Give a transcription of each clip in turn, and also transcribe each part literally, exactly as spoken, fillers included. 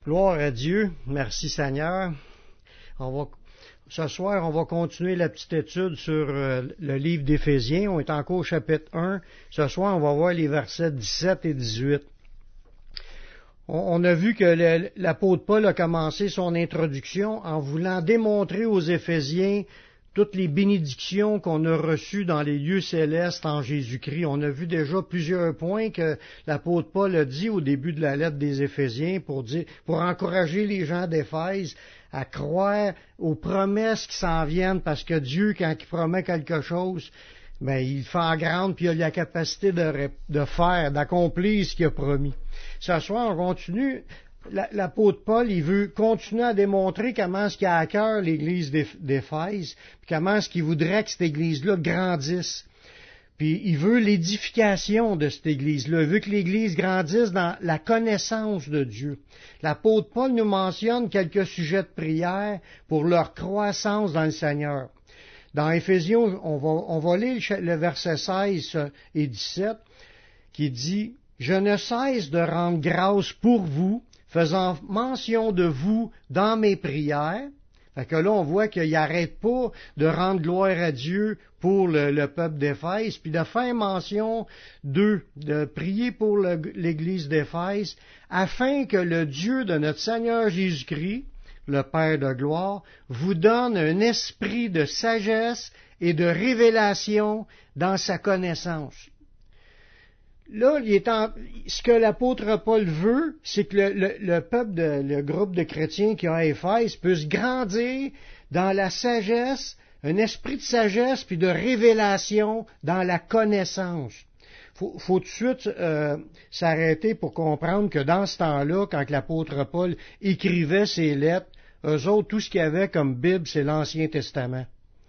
Gloire à Dieu. Merci Seigneur. On va, ce soir, on va continuer la petite étude sur euh, le livre d'Éphésiens. On est encore au chapitre un. Ce soir, on va voir les versets dix-sept et dix-huit. On, on a vu que le, l'apôtre Paul a commencé son introduction en voulant démontrer aux Éphésiens toutes les bénédictions qu'on a reçues dans les lieux célestes en Jésus-Christ. On a vu déjà plusieurs points que l'apôtre Paul a dit au début de la lettre des Éphésiens pour dire, pour encourager les gens d'Éphèse à croire aux promesses qui s'en viennent, parce que Dieu, quand il promet quelque chose, ben, il fait en grande, puis il a la capacité de, de faire, d'accomplir ce qu'il a promis. Ce soir, on continue. L'apôtre Paul, il veut continuer à démontrer comment est-ce qu'il a à cœur l'église d'Éphèse, puis comment est-ce qu'il voudrait que cette église-là grandisse. Puis il veut l'édification de cette église-là. Il veut que l'église grandisse dans la connaissance de Dieu. L'apôtre Paul nous mentionne quelques sujets de prière pour leur croissance dans le Seigneur. Dans Éphésiens, on va, on va lire le verset seize et dix-sept, qui dit « Je ne cesse de rendre grâce pour vous, faisant mention de vous dans mes prières. » Fait que là, on voit qu'il n'arrête pas de rendre gloire à Dieu pour le, le peuple d'Éphèse, puis de faire mention d'eux, de prier pour le, l'Église d'Éphèse, afin que le Dieu de notre Seigneur Jésus-Christ, le Père de gloire, vous donne un esprit de sagesse et de révélation dans sa connaissance. Là, il est en, ce que l'apôtre Paul veut, c'est que le, le, le peuple, de, le groupe de chrétiens qui a à Éphèse puisse grandir dans la sagesse, un esprit de sagesse puis de révélation dans la connaissance. Faut, faut tout de suite euh, s'arrêter pour comprendre que dans ce temps-là, quand l'apôtre Paul écrivait ses lettres, eux autres, tout ce qu'il y avait comme Bible, c'est l'Ancien Testament.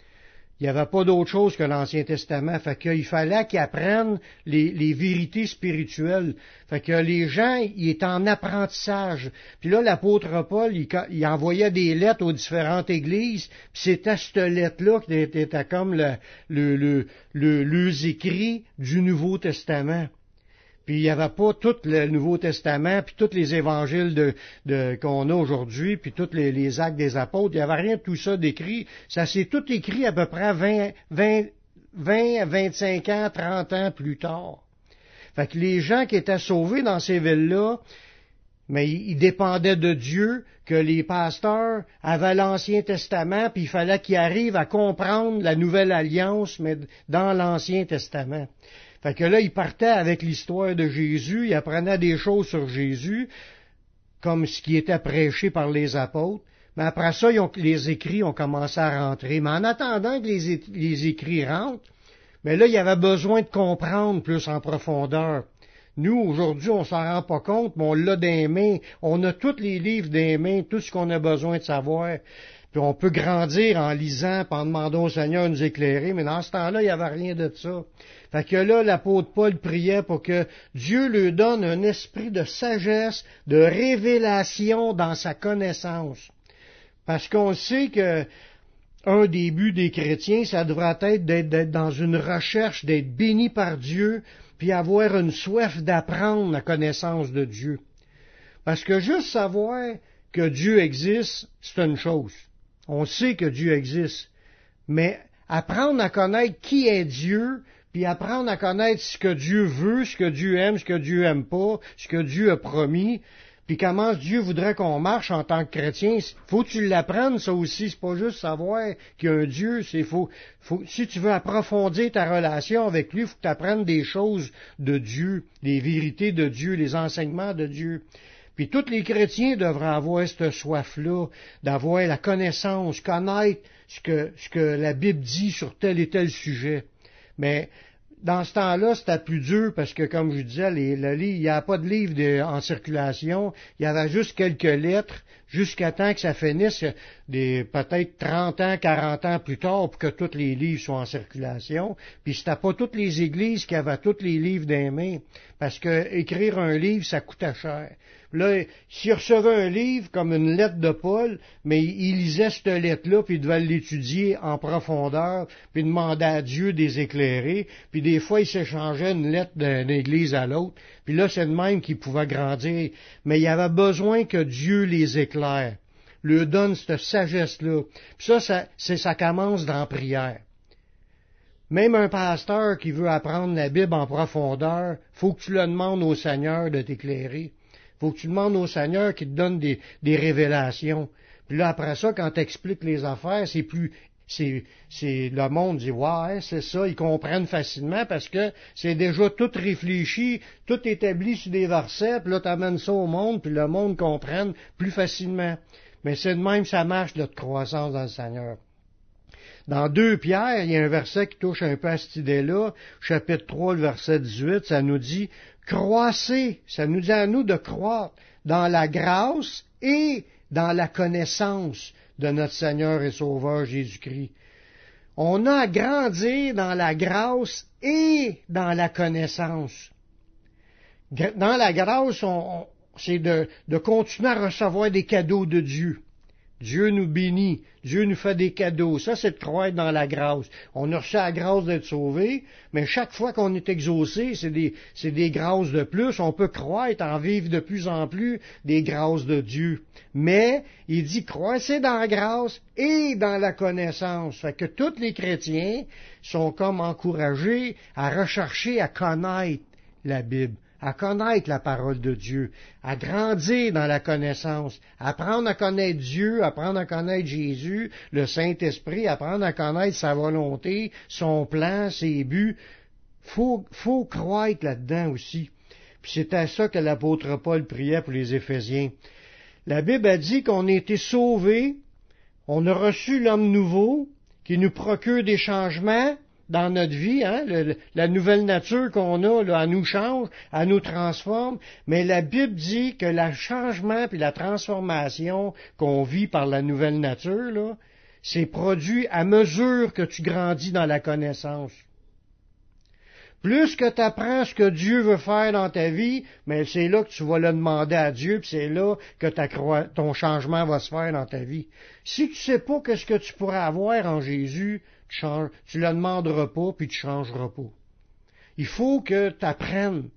Il n'y avait pas d'autre chose que l'Ancien Testament. Fait qu'il fallait qu'ils apprennent les, les vérités spirituelles. Fait que les gens, ils étaient en apprentissage. Puis là, l'apôtre Paul, il, il envoyait des lettres aux différentes églises. Puis c'était cette lettre-là qui était comme le, le, le, le, les écrits du Nouveau Testament. Puis il n'y avait pas tout le Nouveau Testament, puis tous les évangiles de, de, qu'on a aujourd'hui, puis tous les, les actes des apôtres. Il n'y avait rien de tout ça d'écrit. Ça s'est tout écrit à peu près vingt, vingt, vingt à vingt-cinq ans, trente ans plus tard. Fait que les gens qui étaient sauvés dans ces villes-là, mais ils dépendaient de Dieu, que les pasteurs avaient l'Ancien Testament, puis il fallait qu'ils arrivent à comprendre la Nouvelle Alliance, mais dans l'Ancien Testament. Fait que là, il partait avec l'histoire de Jésus, il apprenait des choses sur Jésus, comme ce qui était prêché par les apôtres. Mais après ça, ils ont, les écrits ont commencé à rentrer. Mais en attendant que les, les écrits rentrent, mais là, il y avait besoin de comprendre plus en profondeur. Nous, aujourd'hui, on s'en rend pas compte, mais on l'a dans les mains. On a tous les livres dans les mains, tout ce qu'on a besoin de savoir. Puis on peut grandir en lisant, puis en demandant au Seigneur de nous éclairer, mais dans ce temps-là, il n'y avait rien de ça. Fait que là, l'apôtre Paul priait pour que Dieu lui donne un esprit de sagesse, de révélation dans sa connaissance. Parce qu'on sait que un des buts des chrétiens, ça devrait être d'être, d'être dans une recherche, d'être béni par Dieu, puis avoir une soif d'apprendre la connaissance de Dieu. Parce que juste savoir que Dieu existe, c'est une chose. On sait que Dieu existe. Mais apprendre à connaître qui est Dieu, puis apprendre à connaître ce que Dieu veut, ce que Dieu aime, ce que Dieu aime pas, ce que Dieu a promis, puis comment Dieu voudrait qu'on marche en tant que chrétien, faut que tu l'apprennes, ça aussi. C'est pas juste savoir qu'il y a un Dieu, c'est faut, faut, si tu veux approfondir ta relation avec lui, il faut que tu apprennes des choses de Dieu, les vérités de Dieu, les enseignements de Dieu. Puis tous les chrétiens devraient avoir cette soif-là, d'avoir la connaissance, connaître ce que, ce que la Bible dit sur tel et tel sujet. Mais dans ce temps-là, c'était plus dur parce que, comme je disais, les, le livre, il n'y avait pas de livre de, en circulation, il y avait juste quelques lettres, jusqu'à temps que ça finisse, des, peut-être trente ans, quarante ans plus tard, pour que tous les livres soient en circulation. Puis c'était pas toutes les églises qui avaient tous les livres dans les mains, parce que écrire un livre, ça coûtait cher. Là, s'il recevait un livre comme une lettre de Paul, mais il lisait cette lettre-là, puis il devait l'étudier en profondeur, puis demander à Dieu de les éclairer, puis des fois, il s'échangeait une lettre d'une église à l'autre, puis là, c'est de même qu'il pouvait grandir. Mais il avait besoin que Dieu les éclaire, lui donne cette sagesse-là. Puis ça, ça, c'est, ça commence dans la prière. Même un pasteur qui veut apprendre la Bible en profondeur, faut que tu le demandes au Seigneur de t'éclairer. Faut que tu demandes au Seigneur qu'il te donne des, des révélations. Puis là, après ça, quand tu expliques les affaires, c'est plus, c'est, c'est, le monde dit, ouais, c'est ça, ils comprennent facilement parce que c'est déjà tout réfléchi, tout établi sur des versets, puis là, tu amènes ça au monde, puis le monde comprenne plus facilement. Mais c'est de même, ça marche, notre croissance dans le Seigneur. Dans deux Pierre, il y a un verset qui touche un peu à cette idée-là, chapitre trois, le verset dix-huit, ça nous dit « Croissez », ça nous dit à nous de croître dans la grâce et dans la connaissance de notre Seigneur et Sauveur Jésus-Christ. On a à grandir dans la grâce et dans la connaissance. Dans la grâce, on, on, c'est de, de continuer à recevoir des cadeaux de Dieu. Dieu nous bénit, Dieu nous fait des cadeaux. Ça, c'est de croire dans la grâce. On a reçu la grâce d'être sauvé, mais chaque fois qu'on est exaucé, c'est des, c'est des grâces de plus. On peut croître, en vivre de plus en plus des grâces de Dieu. Mais, il dit, croissez dans la grâce et dans la connaissance. Fait que tous les chrétiens sont comme encouragés à rechercher, à connaître la Bible, à connaître la parole de Dieu, à grandir dans la connaissance, apprendre à connaître Dieu, apprendre à connaître Jésus, le Saint-Esprit, apprendre à connaître sa volonté, son plan, ses buts. Faut, faut croître là-dedans aussi. Puis c'est à ça que l'apôtre Paul priait pour les Éphésiens. La Bible a dit qu'on a été sauvés, on a reçu l'homme nouveau, qui nous procure des changements dans notre vie, hein, le, la nouvelle nature qu'on a, là, elle nous change, elle nous transforme, mais la Bible dit que le changement puis la transformation qu'on vit par la nouvelle nature, là, c'est produit à mesure que tu grandis dans la connaissance. Plus que tu apprends ce que Dieu veut faire dans ta vie, mais c'est là que tu vas le demander à Dieu, puis c'est là que ta croi... ton changement va se faire dans ta vie. Si tu sais pas qu'est-ce que tu pourrais avoir en Jésus, tu ne le demanderas pas, puis tu ne changeras pas. Il faut que tu apprennes.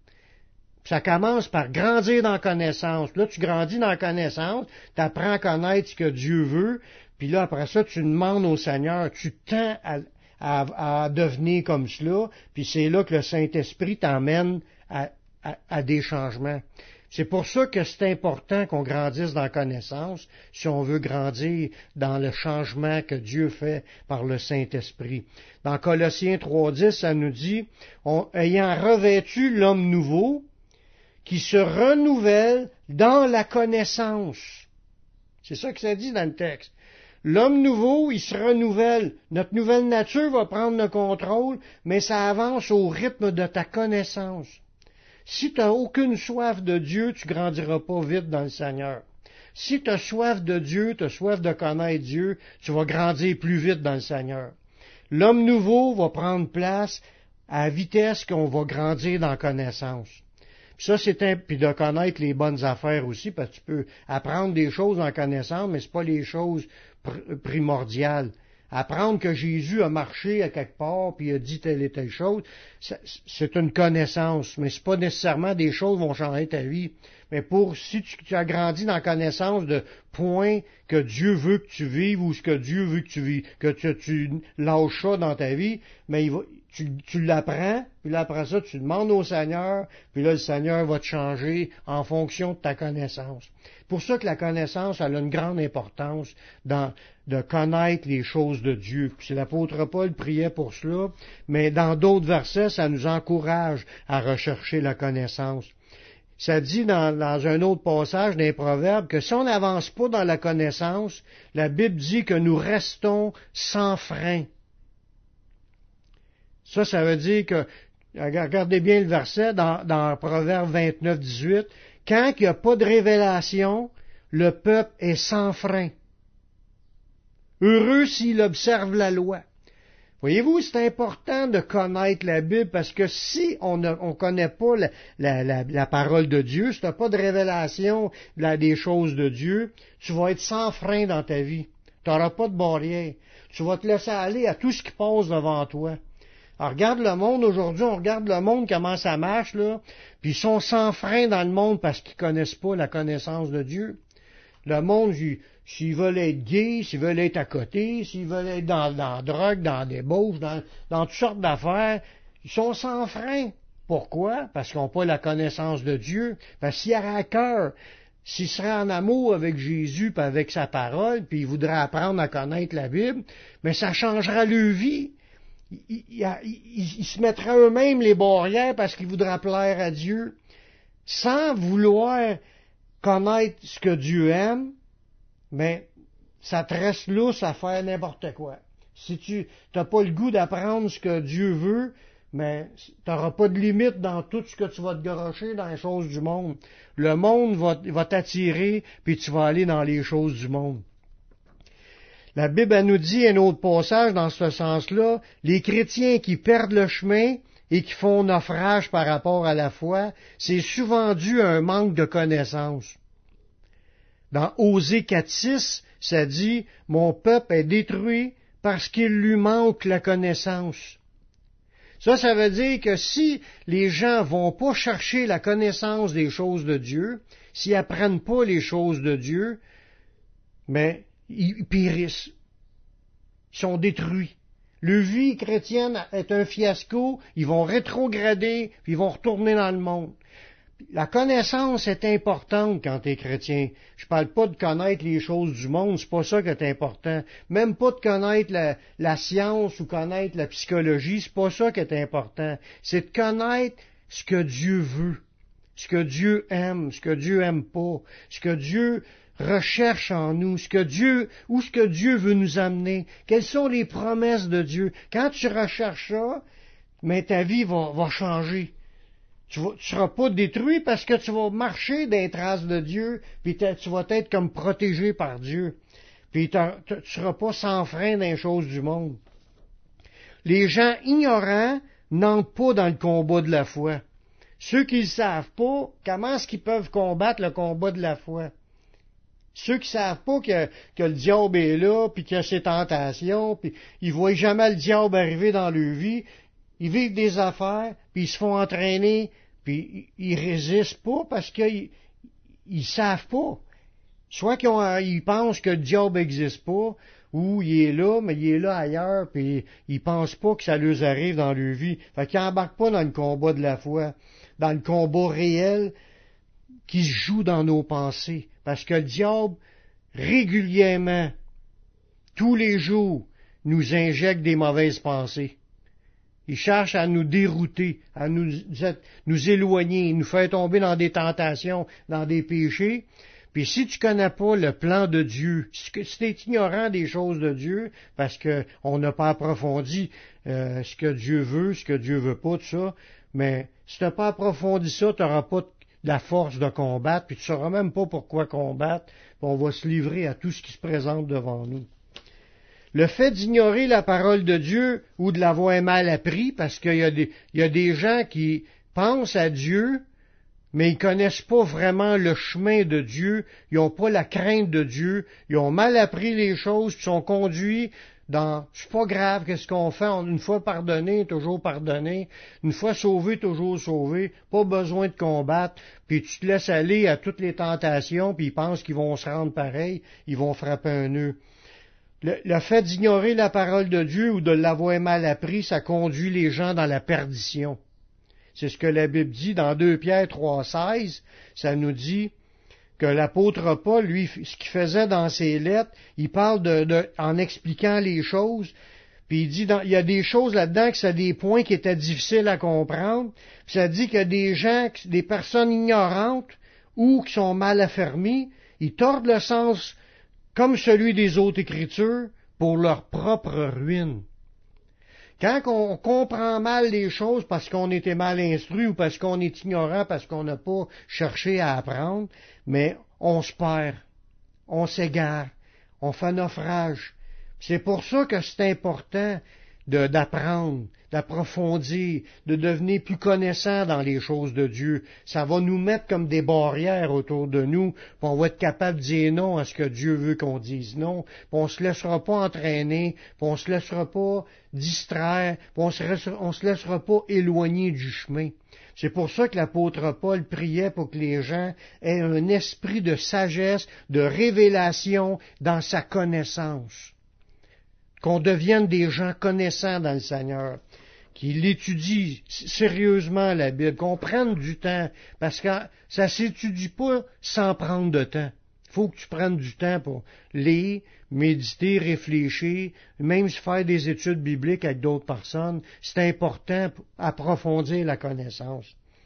Ça commence par grandir dans la connaissance. Là, tu grandis dans la connaissance, tu apprends à connaître ce que Dieu veut, puis là, après ça, tu demandes au Seigneur, tu tends à, à, à devenir comme cela, puis c'est là que le Saint-Esprit t'emmène à, à, à des changements. C'est pour ça que c'est important qu'on grandisse dans la connaissance, si on veut grandir dans le changement que Dieu fait par le Saint-Esprit. Dans Colossiens trois dix, ça nous dit, on, ayant revêtu l'homme nouveau, qui se renouvelle dans la connaissance. C'est ça que ça dit dans le texte. L'homme nouveau, il se renouvelle. Notre nouvelle nature va prendre le contrôle, mais ça avance au rythme de ta connaissance. Si tu n'as aucune soif de Dieu, tu grandiras pas vite dans le Seigneur. Si tu as soif de Dieu, tu as soif de connaître Dieu, tu vas grandir plus vite dans le Seigneur. L'homme nouveau va prendre place à la vitesse qu'on va grandir dans la connaissance. Puis ça, c'est un, puis de connaître les bonnes affaires aussi, parce que tu peux apprendre des choses en connaissance, mais c'est pas les choses pr- primordiales. Apprendre que Jésus a marché à quelque part, puis a dit telle et telle chose, c'est une connaissance, mais c'est pas nécessairement des choses qui vont changer ta vie. Mais pour, si tu, tu as grandi dans la connaissance de points que Dieu veut que tu vives, ou ce que Dieu veut que tu vives, que tu, tu lâches ça dans ta vie, mais il va, tu, tu l'apprends, puis là après ça, tu demandes au Seigneur, puis là le Seigneur va te changer en fonction de ta connaissance. C'est pour ça que la connaissance, elle a une grande importance dans de connaître les choses de Dieu. Puis l'apôtre Paul priait pour cela, mais dans d'autres versets, ça nous encourage à rechercher la connaissance. Ça dit dans, dans un autre passage d'un proverbe que si on n'avance pas dans la connaissance, la Bible dit que nous restons sans frein. Ça, ça veut dire que, regardez bien le verset dans, dans Proverbe vingt-neuf dix-huit, quand il n'y a pas de révélation, le peuple est sans frein. Heureux s'il observe la loi. Voyez-vous, c'est important de connaître la Bible parce que si on ne on connaît pas la, la, la, la parole de Dieu, si tu n'as pas de révélation la, des choses de Dieu, tu vas être sans frein dans ta vie. Tu n'auras pas de barrière. Tu vas te laisser aller à tout ce qui passe devant toi. Alors, regarde le monde aujourd'hui, on regarde le monde, comment ça marche, là, puis ils sont sans frein dans le monde parce qu'ils connaissent pas la connaissance de Dieu. Le monde, s'ils veulent être gays, s'ils veulent être à côté, s'ils veulent être dans, dans la drogue, dans la débauche, dans, dans toutes sortes d'affaires, ils sont sans frein. Pourquoi? Parce qu'ils n'ont pas la connaissance de Dieu. Parce qu'ils auraient à cœur, s'ils seraient en amour avec Jésus et avec sa parole, puis ils voudraient apprendre à connaître la Bible, mais ça changera leur vie. Ils, ils, ils, ils se mettraient eux-mêmes les barrières parce qu'ils voudraient plaire à Dieu, sans vouloir connaître ce que Dieu aime, mais ça te reste lousse à faire n'importe quoi. Si tu n'as pas le goût d'apprendre ce que Dieu veut, mais tu n'auras pas de limite dans tout ce que tu vas te garocher dans les choses du monde. Le monde va, va t'attirer, puis tu vas aller dans les choses du monde. La Bible elle nous dit, un autre passage dans ce sens-là, les chrétiens qui perdent le chemin et qui font naufrage par rapport à la foi, c'est souvent dû à un manque de connaissance. Dans Osée quatre six, ça dit « Mon peuple est détruit parce qu'il lui manque la connaissance. » Ça, ça veut dire que si les gens vont pas chercher la connaissance des choses de Dieu, s'ils apprennent pas les choses de Dieu, mais ils périssent. Ils sont détruits. Le vie chrétienne est un fiasco, ils vont rétrograder, puis ils vont retourner dans le monde. La connaissance est importante quand tu es chrétien. Je parle pas de connaître les choses du monde, c'est pas ça qui est important. Même pas de connaître la, la science ou connaître la psychologie, c'est pas ça qui est important. C'est de connaître ce que Dieu veut, ce que Dieu aime, ce que Dieu aime pas, ce que Dieu recherche en nous, ce que Dieu, où ce que Dieu veut nous amener, quelles sont les promesses de Dieu. Quand tu recherches ça, mais ta vie va, va changer. Tu ne seras pas détruit parce que tu vas marcher dans les traces de Dieu, puis tu vas être comme protégé par Dieu. Puis tu ne seras pas sans frein dans les choses du monde. Les gens ignorants n'entrent pas dans le combat de la foi. Ceux qui ne savent pas, comment est-ce qu'ils peuvent combattre le combat de la foi? Ceux qui ne savent pas que, que le diable est là, puis qu'il y a ses tentations, puis ils ne voient jamais le diable arriver dans leur vie, ils vivent des affaires, puis ils se font entraîner, puis ils résistent pas parce qu'ils ils savent pas. Soit qu'ils ont, ils pensent que le diable n'existe pas, ou il est là, mais il est là ailleurs, puis ils pensent pas que ça leur arrive dans leur vie. Fait qu'ils n'embarquent pas dans le combat de la foi, dans le combat réel qui se joue dans nos pensées. Parce que le diable, régulièrement, tous les jours, nous injecte des mauvaises pensées. Il cherche à nous dérouter, à nous, nous éloigner, nous faire tomber dans des tentations, dans des péchés. Puis si tu connais pas le plan de Dieu, si tu es ignorant des choses de Dieu, parce qu'on n'a pas approfondi euh, ce que Dieu veut, ce que Dieu veut pas, tout ça, mais si tu n'as pas approfondi ça, tu n'auras pas la force de combattre, puis tu ne sauras même pas pourquoi combattre, puis on va se livrer à tout ce qui se présente devant nous. Le fait d'ignorer la parole de Dieu ou de l'avoir mal appris, parce qu'il y a des, il y a des gens qui pensent à Dieu, mais ils connaissent pas vraiment le chemin de Dieu, ils n'ont pas la crainte de Dieu, ils ont mal appris les choses, puis sont conduits dans, c'est pas grave, qu'est-ce qu'on fait, une fois pardonné, toujours pardonné, une fois sauvé, toujours sauvé, pas besoin de combattre, puis tu te laisses aller à toutes les tentations, puis ils pensent qu'ils vont se rendre pareil, ils vont frapper un nœud. Le, le fait d'ignorer la parole de Dieu ou de l'avoir mal appris, ça conduit les gens dans la perdition. C'est ce que la Bible dit dans deux Pierre trois seize, ça nous dit que l'apôtre Paul, lui, ce qu'il faisait dans ses lettres, il parle de, de en expliquant les choses, puis il dit, dans, il y a des choses là-dedans que c'est des points qui étaient difficiles à comprendre, puis ça dit qu'il y a des gens, des personnes ignorantes ou qui sont mal affermies, ils tordent le sens comme celui des autres Écritures pour leur propre ruine. Quand on comprend mal les choses parce qu'on était mal instruit ou parce qu'on est ignorant, parce qu'on n'a pas cherché à apprendre, mais on se perd, on s'égare, on fait naufrage. C'est pour ça que c'est important de, d'apprendre, d'approfondir, de devenir plus connaissant dans les choses de Dieu. Ça va nous mettre comme des barrières autour de nous, puis on va être capable de dire non à ce que Dieu veut qu'on dise non, puis on se laissera pas entraîner, puis on se laissera pas distraire, puis on se, on se laissera pas éloigner du chemin. C'est pour ça que l'apôtre Paul priait pour que les gens aient un esprit de sagesse, de révélation dans sa connaissance. Qu'on devienne des gens connaissants dans le Seigneur, qu'ils étudient sérieusement la Bible, qu'on prenne du temps, parce que ça ne s'étudie pas sans prendre de temps. Il faut que tu prennes du temps pour lire, méditer, réfléchir, même faire des études bibliques avec d'autres personnes. C'est important pour approfondir la connaissance.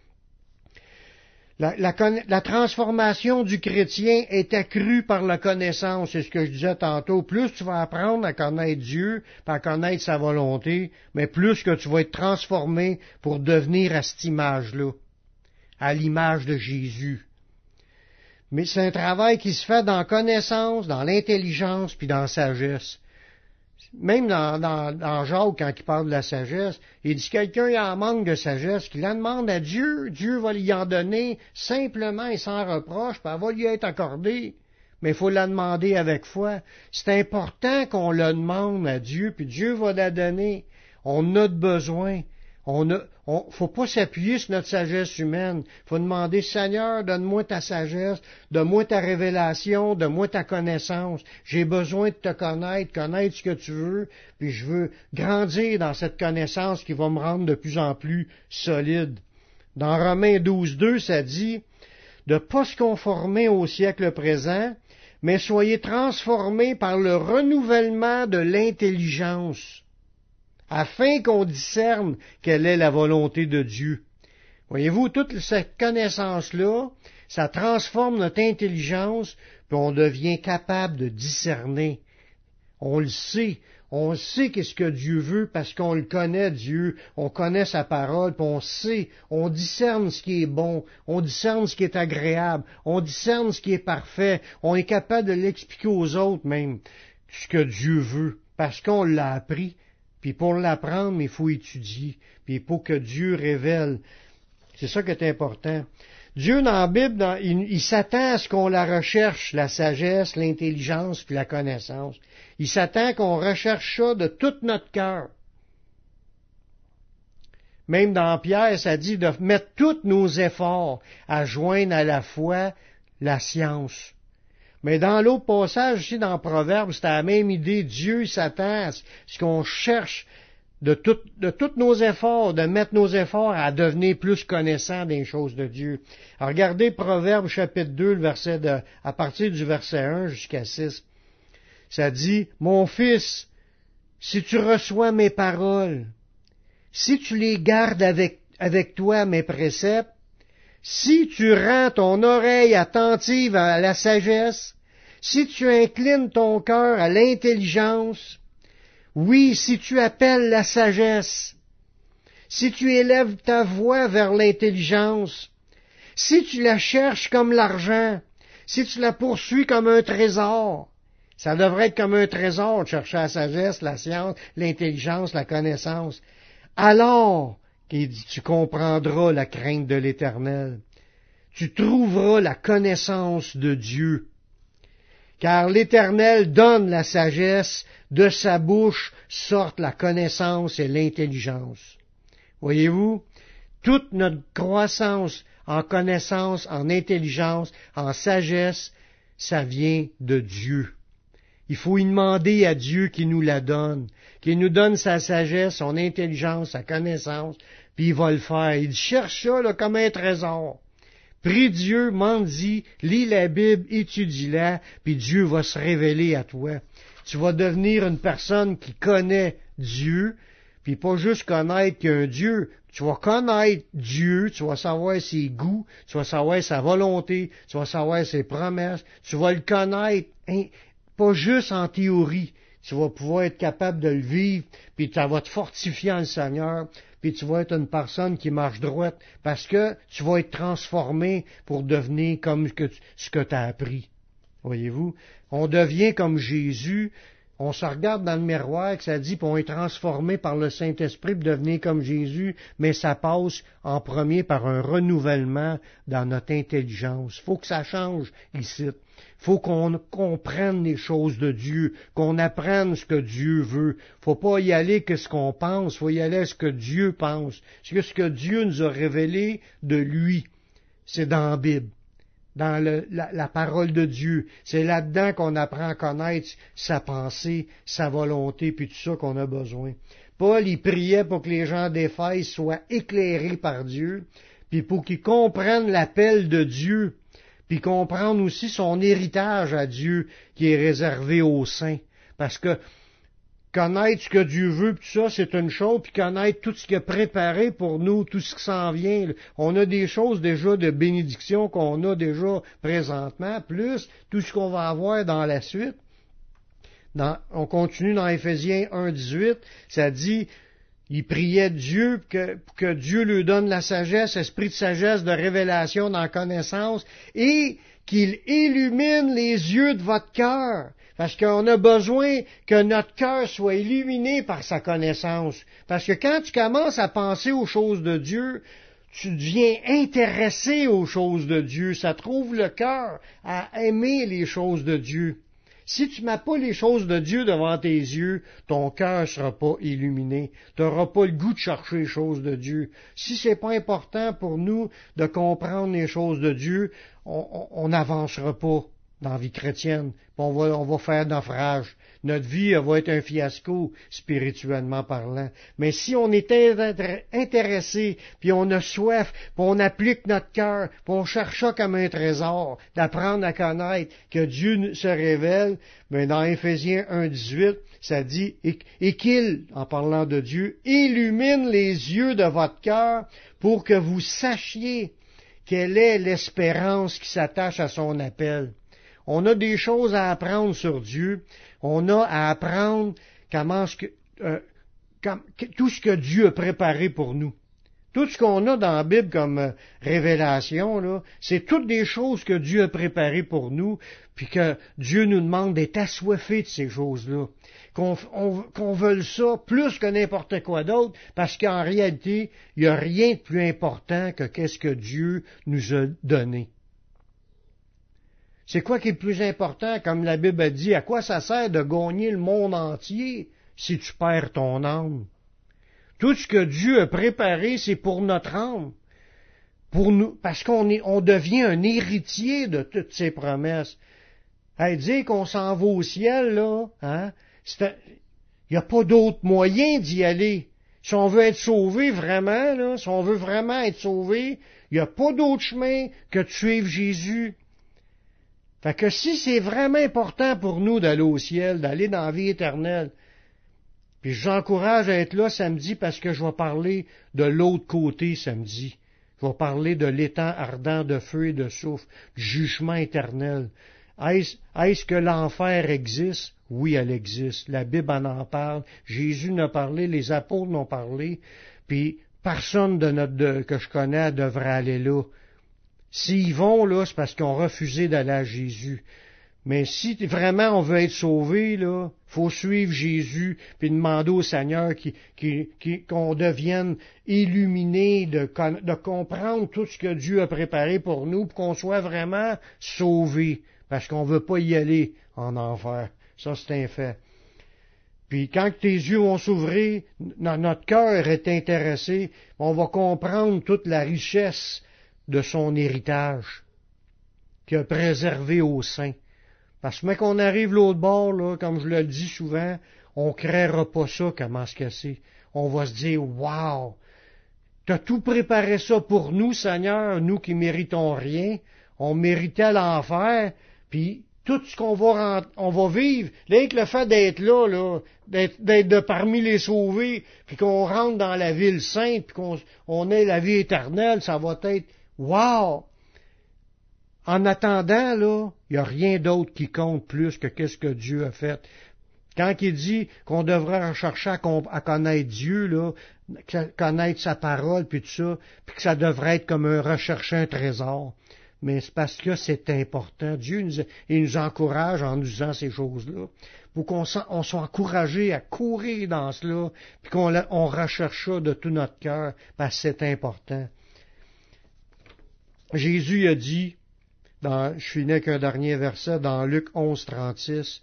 La, la, la transformation du chrétien est accrue par la connaissance, c'est ce que je disais tantôt. Plus tu vas apprendre à connaître Dieu, à connaître sa volonté, mais plus que tu vas être transformé pour devenir à cette image-là, à l'image de Jésus. Mais c'est un travail qui se fait dans la connaissance, dans l'intelligence, puis dans la sagesse. Même dans, dans, dans Jacques, quand il parle de la sagesse, il dit quelqu'un qui en manque de sagesse, qu'il en demande à Dieu, Dieu va lui en donner simplement et sans reproche, puis elle va lui être accordée. Mais il faut la demander avec foi. C'est important qu'on la demande à Dieu, puis Dieu va la donner. On a de besoin. On ne faut pas s'appuyer sur notre sagesse humaine. Il faut demander, Seigneur, donne-moi ta sagesse, donne-moi ta révélation, donne-moi ta connaissance. J'ai besoin de te connaître, connaître ce que tu veux, puis je veux grandir dans cette connaissance qui va me rendre de plus en plus solide. Dans Romains douze, deux, ça dit, de ne pas se conformer au siècle présent, mais soyez transformés par le renouvellement de l'intelligence, afin qu'on discerne quelle est la volonté de Dieu. Voyez-vous, toute cette connaissance-là, ça transforme notre intelligence, puis on devient capable de discerner. On le sait, on sait qu'est-ce que Dieu veut parce qu'on le connaît, Dieu, on connaît sa parole, puis on sait, on discerne ce qui est bon, on discerne ce qui est agréable, on discerne ce qui est parfait, on est capable de l'expliquer aux autres même, ce que Dieu veut, parce qu'on l'a appris. Puis pour l'apprendre, il faut étudier. Puis pour que Dieu révèle. C'est ça qui est important. Dieu, dans la Bible, dans, il, il s'attend à ce qu'on la recherche, la sagesse, l'intelligence, puis la connaissance. Il s'attend qu'on recherche ça de tout notre cœur. Même dans Pierre, ça dit de mettre tous nos efforts à joindre à la foi la science. Mais dans l'autre passage, ici dans Proverbes, c'est la même idée. Dieu s'attend à ce qu'on cherche de, tout, de tous nos efforts, de mettre nos efforts à devenir plus connaissants des choses de Dieu. Alors, regardez Proverbes chapitre deux, le verset de, à partir du verset un jusqu'à six. Ça dit, « Mon fils, si tu reçois mes paroles, si tu les gardes avec, avec toi, mes préceptes, si tu rends ton oreille attentive à la sagesse, si tu inclines ton cœur à l'intelligence, oui, si tu appelles la sagesse, si tu élèves ta voix vers l'intelligence, si tu la cherches comme l'argent, si tu la poursuis comme un trésor, ça devrait être comme un trésor de chercher la sagesse, la science, l'intelligence, la connaissance, alors qu'il dit, tu comprendras la crainte de l'Éternel. Tu trouveras la connaissance de Dieu. Car l'Éternel donne la sagesse, de sa bouche sortent la connaissance et l'intelligence. Voyez-vous, toute notre croissance en connaissance, en intelligence, en sagesse, ça vient de Dieu. Il faut y demander à Dieu qu'il nous la donne, qu'il nous donne sa sagesse, son intelligence, sa connaissance, puis il va le faire. Il dit, cherche ça là, comme un trésor. Prie Dieu, mendie, lis la Bible, étudie-la, puis Dieu va se révéler à toi. Tu vas devenir une personne qui connaît Dieu, puis pas juste connaître qu'il y a un Dieu. Tu vas connaître Dieu, tu vas savoir ses goûts, tu vas savoir sa volonté, tu vas savoir ses promesses, tu vas le connaître, hein, pas juste en théorie. Tu vas pouvoir être capable de le vivre, puis ça va te fortifier en le Seigneur, puis tu vas être une personne qui marche droite, parce que tu vas être transformé pour devenir comme ce que tu as appris. Voyez-vous, on devient comme Jésus, on se regarde dans le miroir, que ça dit, puis on est transformé par le Saint-Esprit pour devenir comme Jésus, mais ça passe en premier par un renouvellement dans notre intelligence. Il faut que ça change ici. Il faut qu'on comprenne les choses de Dieu, qu'on apprenne ce que Dieu veut. Faut pas y aller que ce qu'on pense, faut y aller à ce que Dieu pense. C'est ce que Dieu nous a révélé de lui. C'est dans la Bible. Dans le, la, la parole de Dieu. C'est là-dedans qu'on apprend à connaître sa pensée, sa volonté, puis tout ça qu'on a besoin. Paul, il priait pour que les gens d'Éphèse soient éclairés par Dieu, puis pour qu'ils comprennent l'appel de Dieu, puis comprennent aussi son héritage à Dieu qui est réservé aux saints. Parce que connaître ce que Dieu veut, tout ça, c'est une chose, puis connaître tout ce qu'il a préparé pour nous, tout ce qui s'en vient. On a des choses déjà de bénédiction qu'on a déjà présentement, plus tout ce qu'on va avoir dans la suite. Dans, on continue dans Éphésiens un dix-huit, ça dit, il priait Dieu que, que Dieu lui donne la sagesse, esprit de sagesse, de révélation, dans la connaissance, et qu'il illumine les yeux de votre cœur. Parce qu'on a besoin que notre cœur soit illuminé par sa connaissance. Parce que quand tu commences à penser aux choses de Dieu, tu deviens intéressé aux choses de Dieu. Ça trouve le cœur à aimer les choses de Dieu. Si tu ne mets pas les choses de Dieu devant tes yeux, ton cœur ne sera pas illuminé. Tu n'auras pas le goût de chercher les choses de Dieu. Si ce n'est pas important pour nous de comprendre les choses de Dieu, on n'avancera pas dans la vie chrétienne. On va, on va faire naufrage. Notre vie elle va être un fiasco, spirituellement parlant. Mais si on est intéressé, puis on a soif, puis on applique notre cœur, puis on cherche ça comme un trésor, d'apprendre à connaître que Dieu se révèle, mais dans Éphésiens un dix-huit, ça dit, et, et qu'il, en parlant de Dieu, illumine les yeux de votre cœur pour que vous sachiez quelle est l'espérance qui s'attache à son appel. On a des choses à apprendre sur Dieu. On a à apprendre comment ce que, euh, comme, tout ce que Dieu a préparé pour nous. Tout ce qu'on a dans la Bible comme euh, révélation, là, c'est toutes des choses que Dieu a préparées pour nous, puis que Dieu nous demande d'être assoiffés de ces choses-là. Qu'on on, qu'on veuille ça plus que n'importe quoi d'autre, parce qu'en réalité, il n'y a rien de plus important que qu'est-ce que Dieu nous a donné. C'est quoi qui est le plus important, comme la Bible a dit, à quoi ça sert de gagner le monde entier si tu perds ton âme? Tout ce que Dieu a préparé, c'est pour notre âme. Pour nous, parce qu'on est, on devient un héritier de toutes ces promesses. Hey, dire qu'on s'en va au ciel, là, hein, il n'y a pas d'autre moyen d'y aller. Si on veut être sauvé vraiment, là, si on veut vraiment être sauvé, il n'y a pas d'autre chemin que de suivre Jésus. Fait que si c'est vraiment important pour nous d'aller au ciel, d'aller dans la vie éternelle, puis je vous encourage à être là samedi parce que je vais parler de l'autre côté samedi. Je vais parler de l'étang ardent de feu et de soufre, du jugement éternel. Est-ce, est-ce que l'enfer existe? Oui, elle existe. La Bible en en parle. Jésus en a parlé, les apôtres en ont parlé, puis personne de notre de, que je connais devrait aller là. S'ils vont, là, c'est parce qu'ils ont refusé d'aller à Jésus. Mais si vraiment on veut être sauvé, là, faut suivre Jésus, puis demander au Seigneur qui, qui, qui, qu'on devienne illuminé, de, de comprendre tout ce que Dieu a préparé pour nous, pour qu'on soit vraiment sauvés, parce qu'on ne veut pas y aller en enfer. Ça, c'est un fait. Puis quand tes yeux vont s'ouvrir, notre cœur est intéressé, on va comprendre toute la richesse de son héritage qu'il a préservé aux saints. Parce que, mais qu'on arrive l'autre bord, là, comme je le dis souvent, on ne créera pas ça, comment ce que c'est. On va se dire, wow, t'as tout préparé ça pour nous, Seigneur, nous qui méritons rien. On méritait l'enfer, puis tout ce qu'on va, on va vivre, là, que le fait d'être là, là, d'être, d'être de parmi les sauvés, puis qu'on rentre dans la ville sainte, puis qu'on on ait la vie éternelle, ça va être wow! En attendant, là, il n'y a rien d'autre qui compte plus que qu'est-ce que Dieu a fait. Quand il dit qu'on devrait chercher à, à connaître Dieu, là, connaître sa parole, puis tout ça, puis que ça devrait être comme un rechercher un trésor. mais c'est parce que c'est important. Dieu nous, il nous encourage en nous disant ces choses-là, pour qu'on on soit encouragé à courir dans cela, puis qu'on on recherche ça de tout notre cœur, parce que c'est important. Jésus a dit, dans, je finis avec un dernier verset, dans Luc onze, trente-six,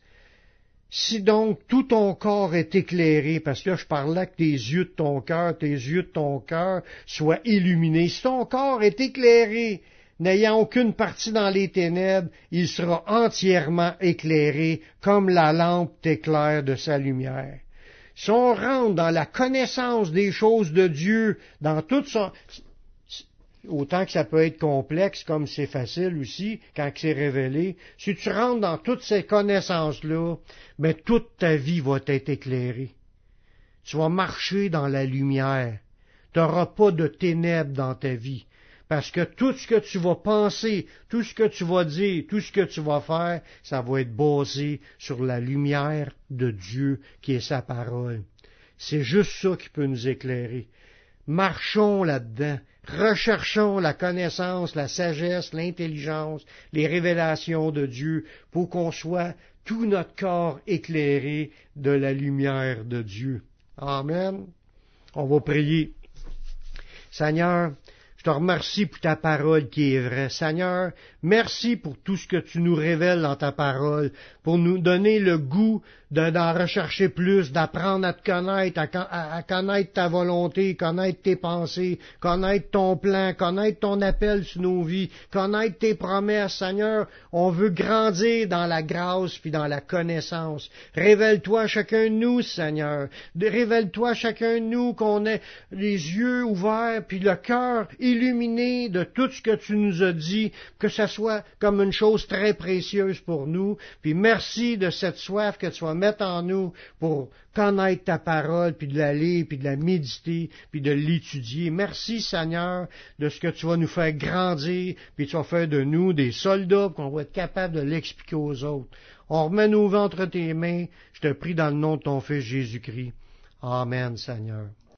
« Si donc tout ton corps est éclairé, parce que là je parlais que tes yeux de ton cœur, tes yeux de ton cœur soient illuminés, si ton corps est éclairé, n'ayant aucune partie dans les ténèbres, il sera entièrement éclairé, comme la lampe t'éclaire de sa lumière. » Si on rentre dans la connaissance des choses de Dieu, dans toute son... Autant que ça peut être complexe, comme c'est facile aussi, quand c'est révélé, si tu rentres dans toutes ces connaissances-là, ben toute ta vie va être éclairée. Tu vas marcher dans la lumière. Tu n'auras pas de ténèbres dans ta vie. Parce que tout ce que tu vas penser, tout ce que tu vas dire, tout ce que tu vas faire, ça va être basé sur la lumière de Dieu qui est sa parole. C'est juste ça qui peut nous éclairer. Marchons là-dedans. Recherchons la connaissance, la sagesse, l'intelligence, les révélations de Dieu pour qu'on soit tout notre corps éclairé de la lumière de Dieu. Amen. On va prier. Seigneur, je te remercie pour ta parole qui est vraie. Seigneur, merci pour tout ce que tu nous révèles dans ta parole, pour nous donner le goût de, d'en rechercher plus, d'apprendre à te connaître, à, à, à connaître ta volonté, connaître tes pensées, connaître ton plan, connaître ton appel sur nos vies, connaître tes promesses, Seigneur. On veut grandir dans la grâce puis dans la connaissance. Révèle-toi à chacun de nous, Seigneur. Révèle-toi à chacun de nous qu'on ait les yeux ouverts puis le cœur illuminé de tout ce que tu nous as dit, que ce soit comme une chose très précieuse pour nous. Puis merci de cette soif que tu vas mettre en nous pour connaître ta parole, puis de la lire, puis de la méditer, puis de l'étudier. Merci, Seigneur, de ce que tu vas nous faire grandir, puis tu vas faire de nous des soldats, qu'on va être capable de l'expliquer aux autres. On remet nos vies entre tes mains. Je te prie dans le nom de ton Fils Jésus-Christ. Amen, Seigneur.